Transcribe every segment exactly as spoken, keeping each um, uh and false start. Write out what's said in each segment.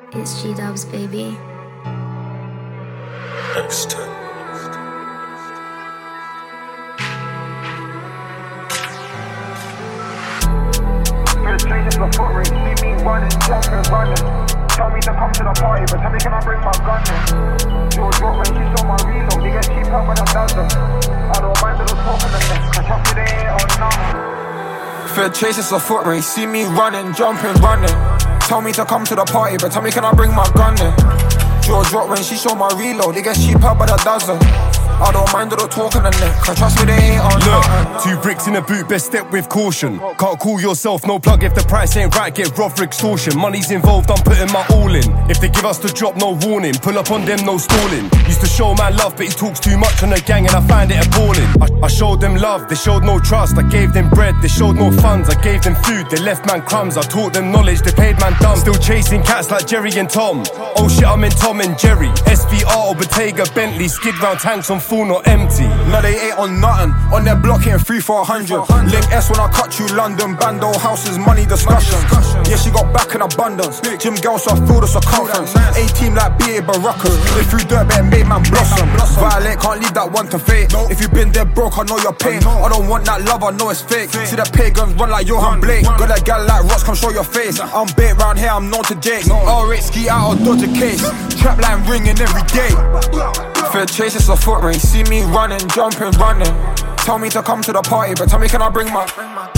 It's G-Dubs, baby. X ten. Changes the foot race, see me running, jumping, running. Tell me to come to the party, but tell me can I bring my gun in? George Rock when she saw my reload, they get cheaper when I dozen. I don't mind little talking in this, cause trust me they ain't on nothing. Fair chase, it's a foot race, see me running, jumping, running. Tell me to come to the party, but tell me can I bring my gun in? George Rock when she saw my reload, they get cheaper by the dozen. I don't mind all the talking and that, cause trust me they ain't on Look, nothing. two bricks in a boot, best step with caution. Can't call yourself no plug if the price ain't right, get rough for extortion. Money's involved, I'm putting my all in. If they give us the drop, no warning. Pull up on them, no stalling. Used to show man love, but he talks too much on the gang and I find it appalling. I, I showed them love, they showed no trust. I gave them bread, they showed no funds. I gave them food, they left man crumbs. I taught them knowledge, they paid man dumb. Still chasing cats like Jerry and Tom. Oh shit, I'm in Tom and Jerry. S V R or Bottega Bentley, skid round tanks on full, not empty. No, they ain't on nothing. On their block hitting three for a hundred. Link S when I cut you, London. Bando houses, money discussion. Yeah, she got back in abundance. Gym girl, so I feel the circumference. A-team like B A Baracas. They threw dirt, but it made man blossom. Violate, can't leave that one to fate. If you been dead broke, I know your pain. I don't want that love, I know it's fake. See the pagans run like Johan Blake. Got that gal like Ross, come show your face. I'm bait round here, I'm known to Jake. R eight ski out or dodge a case. Trap line ringing every day. Fair chase, it's a foot race. See me running, jumping, running. Tell me to come to the party, but tell me can I bring my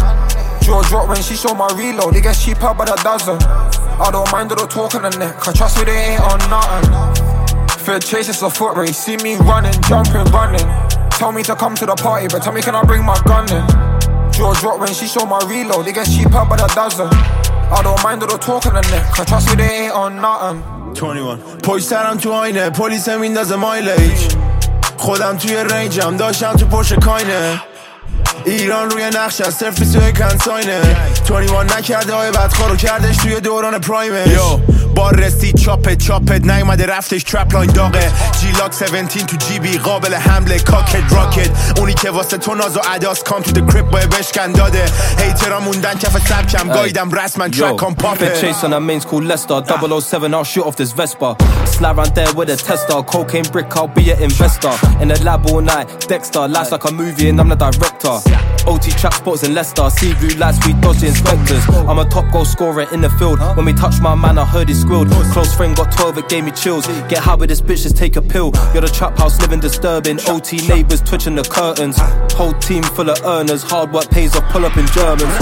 George Rock when she saw my reload, they get cheaper by the dozen. I don't mind all the talking and that, cause trust me they ain't on nothing. Fair chase, it's a foot race. See me running, jumping, running. Tell me to come to the party, but tell me can I bring my gun in? George Rock when she saw my reload, they get cheaper by the dozen. I don't mind all the talking and that, cause trust me they ain't on nothing. بیست و یک پشت سرم تو آینه پلیس میندازه مایلیج خودم توی رنجم داشتم تو پشت کاینه ایران روی نقش از صفر بیست و یک کنساینه بیست و یک نکرده های بدخوارو کردش توی دوران پرایمش یو بار رسید چاپت چاپت نیومده رفتش ترپ لاین داغه جیلاک هفده تو جیبی قابل حمله کاکت راکت اونی که واسه تو ناز و عداس کام تو د کریپ با بشکن داده هیترا موندن کف سبکم گایدم رسما ترکام پاپه chase on our mains called Leicester double oh seven I'll shoot off this Vespa slide round there with a tester cocaine brick I'll be an investor in the lab all night Dexter life's like a movie and I'm the director O T trap spots in Leicester sea blue lights we dodge the inspectors I'm a top goal scorer in the field when we touch my man I heard he squealed close friend got twelve it gave me chills get high with this bitch just take a pill you're the trap house living disturbing O T neighbours twitching the curtains whole team full of earners hard work pays off pull up in Germans.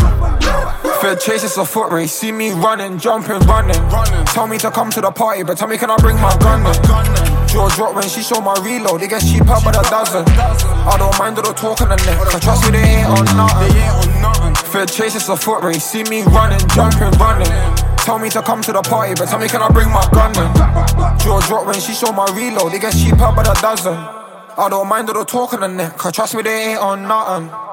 Fair chase, it's a foot race. See me running, jumping, running. Tell me to come to the party, but tell me can I bring my gun in? George Rock when she saw my reload, they get cheaper by the dozen. I don't mind all the talking and that, cause trust me they ain't on nothing. Fair chase, it's a foot race. See me running, jumping, running. Tell me to come to the party, but tell me can I bring my gun in? George Rock when she saw my reload, they get cheaper by the dozen. I don't mind all the talking and that, cause trust me they ain't on nothing.